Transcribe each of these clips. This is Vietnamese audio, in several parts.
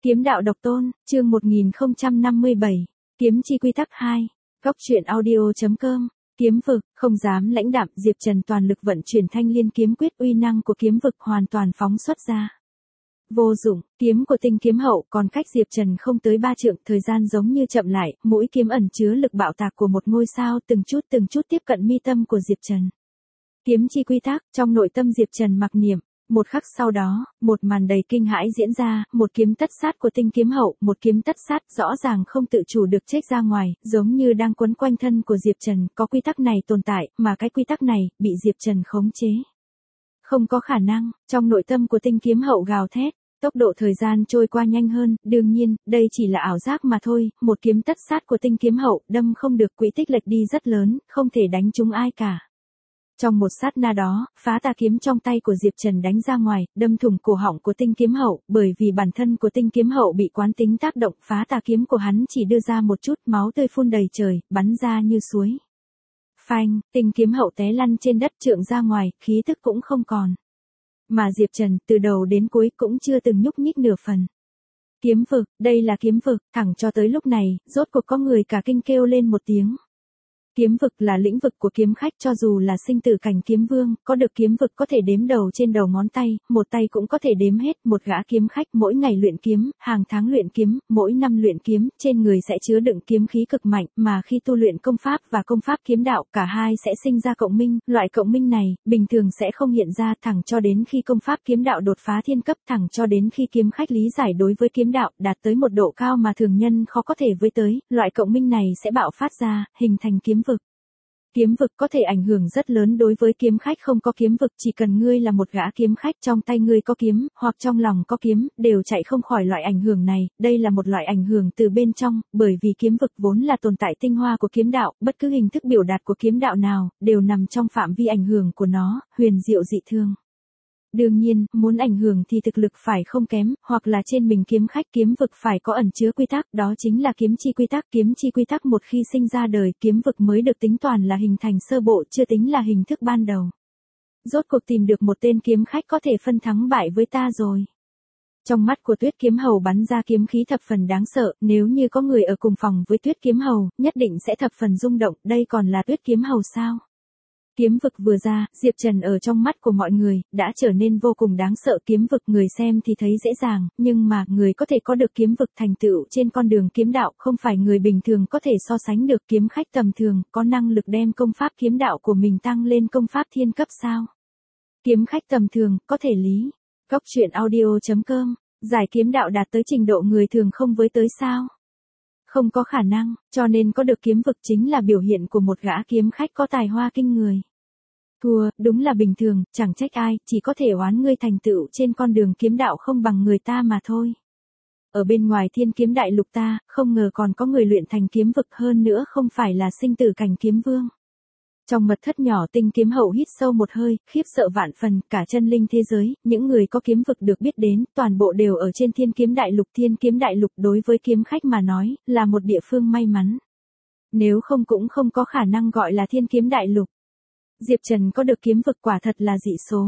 Kiếm đạo độc tôn, chương 1057, kiếm chi quy tắc 2, góc truyện audio.com, kiếm vực, không dám lãnh đạm, Diệp Trần toàn lực vận chuyển thanh liên kiếm quyết, uy năng của kiếm vực hoàn toàn phóng xuất ra. Vô dụng, kiếm của Tinh Kiếm Hậu còn cách Diệp Trần không tới 3 trượng, thời gian giống như chậm lại, mũi kiếm ẩn chứa lực bạo tạc của một ngôi sao từng chút tiếp cận mi tâm của Diệp Trần. Kiếm chi quy tắc, trong nội tâm Diệp Trần mặc niệm. Một khắc sau đó, một màn đầy kinh hãi diễn ra, một kiếm tất sát của Tinh Kiếm Hậu, một kiếm tất sát rõ ràng không tự chủ được chếch ra ngoài, giống như đang quấn quanh thân của Diệp Trần, có quy tắc này tồn tại, mà cái quy tắc này, bị Diệp Trần khống chế. Không có khả năng, trong nội tâm của Tinh Kiếm Hậu gào thét, tốc độ thời gian trôi qua nhanh hơn, đương nhiên, đây chỉ là ảo giác mà thôi, một kiếm tất sát của Tinh Kiếm Hậu, đâm không được, quỹ tích lệch đi rất lớn, không thể đánh trúng ai cả. Trong một sát na đó, phá tà kiếm trong tay của Diệp Trần đánh ra ngoài, đâm thủng cổ họng của Tinh Kiếm Hậu, bởi vì bản thân của Tinh Kiếm Hậu bị quán tính tác động, phá tà kiếm của hắn chỉ đưa ra một chút, máu tươi phun đầy trời, bắn ra như suối. Phanh, Tinh Kiếm Hậu té lăn trên đất, trượng ra ngoài, khí tức cũng không còn. Mà Diệp Trần, từ đầu đến cuối cũng chưa từng nhúc nhích nửa phần. Kiếm vực, đây là kiếm vực, thẳng cho tới lúc này, rốt cuộc có người cả kinh kêu lên một tiếng. Kiếm vực là lĩnh vực của kiếm khách, cho dù là sinh tử cảnh kiếm vương, có được kiếm vực có thể đếm đầu trên đầu ngón tay, một tay cũng có thể đếm hết, một gã kiếm khách mỗi ngày luyện kiếm, hàng tháng luyện kiếm, mỗi năm luyện kiếm, trên người sẽ chứa đựng kiếm khí cực mạnh, mà khi tu luyện công pháp và công pháp kiếm đạo, cả hai sẽ sinh ra cộng minh, loại cộng minh này, bình thường sẽ không hiện ra, thẳng cho đến khi công pháp kiếm đạo đột phá thiên cấp, thẳng cho đến khi kiếm khách lý giải đối với kiếm đạo, đạt tới một độ cao mà thường nhân khó có thể với tới, loại cộng minh này sẽ bạo phát ra, hình thành kiếm vực. Kiếm vực có thể ảnh hưởng rất lớn đối với kiếm khách không có kiếm vực, chỉ cần ngươi là một gã kiếm khách, trong tay ngươi có kiếm, hoặc trong lòng có kiếm, đều chạy không khỏi loại ảnh hưởng này, đây là một loại ảnh hưởng từ bên trong, bởi vì kiếm vực vốn là tồn tại tinh hoa của kiếm đạo, bất cứ hình thức biểu đạt của kiếm đạo nào, đều nằm trong phạm vi ảnh hưởng của nó, huyền diệu dị thương. Đương nhiên, muốn ảnh hưởng thì thực lực phải không kém, hoặc là trên mình kiếm khách, kiếm vực phải có ẩn chứa quy tắc, đó chính là kiếm chi quy tắc. Kiếm chi quy tắc một khi sinh ra đời, kiếm vực mới được tính toàn là hình thành sơ bộ, chưa tính là hình thức ban đầu. Rốt cuộc tìm được một tên kiếm khách có thể phân thắng bại với ta rồi. Trong mắt của Tuyết Kiếm Hầu bắn ra kiếm khí thập phần đáng sợ, nếu như có người ở cùng phòng với Tuyết Kiếm Hầu, nhất định sẽ thập phần rung động, đây còn là Tuyết Kiếm Hầu sao? Kiếm vực vừa ra, Diệp Trần ở trong mắt của mọi người, đã trở nên vô cùng đáng sợ. Kiếm vực người xem thì thấy dễ dàng, nhưng mà người có thể có được kiếm vực thành tựu trên con đường kiếm đạo không phải người bình thường có thể so sánh được. Kiếm khách tầm thường, có năng lực đem công pháp kiếm đạo của mình tăng lên công pháp thiên cấp sao? Kiếm khách tầm thường, có thể lý. Góc truyện audio.com, giải kiếm đạo đạt tới trình độ người thường không với tới sao? Không có khả năng, cho nên có được kiếm vực chính là biểu hiện của một gã kiếm khách có tài hoa kinh người. Thua, đúng là bình thường, chẳng trách ai, chỉ có thể oán ngươi thành tựu trên con đường kiếm đạo không bằng người ta mà thôi. Ở bên ngoài Thiên Kiếm Đại Lục ta, không ngờ còn có người luyện thành kiếm vực, hơn nữa không phải là sinh tử cảnh kiếm vương. Trong mật thất nhỏ, Tinh Kiếm Hậu hít sâu một hơi, khiếp sợ vạn phần, cả chân linh thế giới, những người có kiếm vực được biết đến, toàn bộ đều ở trên Thiên Kiếm Đại Lục. Thiên Kiếm Đại Lục đối với kiếm khách mà nói, là một địa phương may mắn. Nếu không cũng không có khả năng gọi là Thiên Kiếm Đại Lục. Diệp Trần có được kiếm vực quả thật là dị số.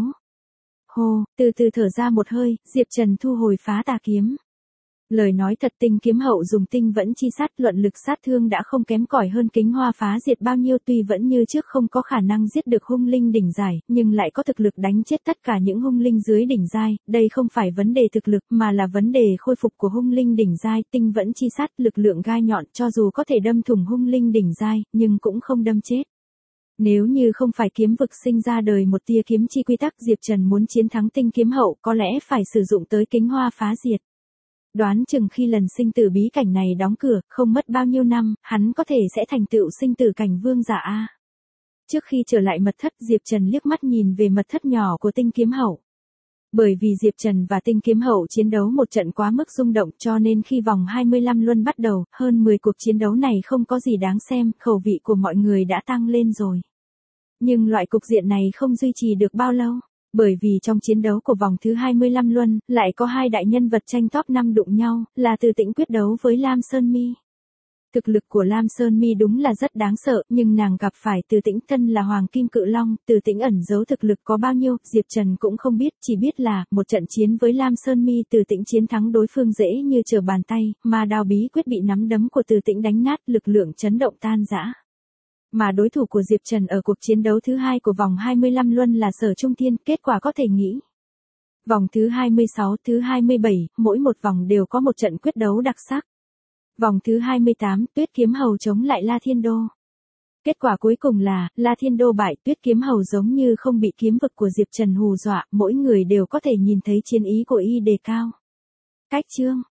Hô, từ từ thở ra một hơi, Diệp Trần thu hồi phá tà kiếm. Lời nói thật, Tinh Kiếm Hậu dùng tinh vẫn chi sát, luận lực sát thương đã không kém cỏi hơn Kính Hoa phá diệt bao nhiêu, tuy vẫn như trước không có khả năng giết được hung linh đỉnh giai, nhưng lại có thực lực đánh chết tất cả những hung linh dưới đỉnh giai, đây không phải vấn đề thực lực mà là vấn đề khôi phục của hung linh đỉnh giai. Tinh vẫn chi sát, lực lượng gai nhọn, cho dù có thể đâm thủng hung linh đỉnh giai, nhưng cũng không đâm chết. Nếu như không phải kiếm vực sinh ra đời một tia kiếm chi quy tắc, Diệp Trần muốn chiến thắng Tinh Kiếm Hậu có lẽ phải sử dụng tới Kính Hoa phá diệt. Đoán chừng khi lần sinh tử bí cảnh này đóng cửa, không mất bao nhiêu năm, hắn có thể sẽ thành tựu sinh tử cảnh vương giả a. Trước khi trở lại mật thất, Diệp Trần liếc mắt nhìn về mật thất nhỏ của Tinh Kiếm Hậu. Bởi vì Diệp Trần và Tinh Kiếm Hậu chiến đấu một trận quá mức rung động, cho nên khi vòng 25 luân bắt đầu, hơn 10 cuộc chiến đấu này không có gì đáng xem, khẩu vị của mọi người đã tăng lên rồi. Nhưng loại cục diện này không duy trì được bao lâu. Bởi vì trong chiến đấu của vòng thứ 25 luân, lại có hai đại nhân vật tranh top 5 đụng nhau, là Từ Tĩnh quyết đấu với Lam Sơn Mi. Thực lực của Lam Sơn Mi đúng là rất đáng sợ, nhưng nàng gặp phải Từ Tĩnh thân là Hoàng Kim Cự Long, Từ Tĩnh ẩn giấu thực lực có bao nhiêu, Diệp Trần cũng không biết, chỉ biết là, một trận chiến với Lam Sơn Mi Từ Tĩnh chiến thắng đối phương dễ như trở bàn tay, mà đao bí quyết bị nắm đấm của Từ Tĩnh đánh nát, lực lượng chấn động tan rã. Mà đối thủ của Diệp Trần ở cuộc chiến đấu thứ 2 của vòng 25 luân là Sở Trung Thiên, kết quả có thể nghĩ. Vòng thứ 26, thứ 27, mỗi một vòng đều có một trận quyết đấu đặc sắc. Vòng thứ 28, Tuyết Kiếm Hầu chống lại La Thiên Đô. Kết quả cuối cùng là, La Thiên Đô bại, Tuyết Kiếm Hầu giống như không bị kiếm vực của Diệp Trần hù dọa, mỗi người đều có thể nhìn thấy chiến ý của y đề cao. Cách chương